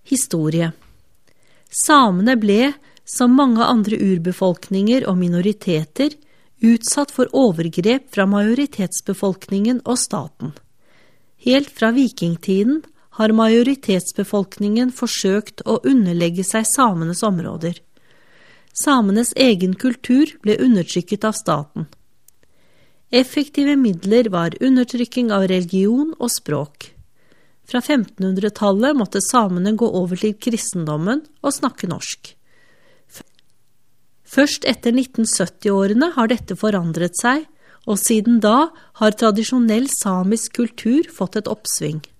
Historie. Samene ble, som mange andre urbefolkninger og minoriteter, utsatt for overgrep fra majoritetsbefolkningen og staten. Helt fra vikingtiden har majoritetsbefolkningen forsøkt å underlegge seg samenes områder. Samenes egen kultur ble undertrykket av staten. Effektive midler var undertrykking av religion og språk. Fra 1500-tallet måtte samene gå over til kristendommen og snakke norsk. Først etter 1970-årene har dette forandret seg, og siden da har tradisjonell samisk kultur fått et oppsving.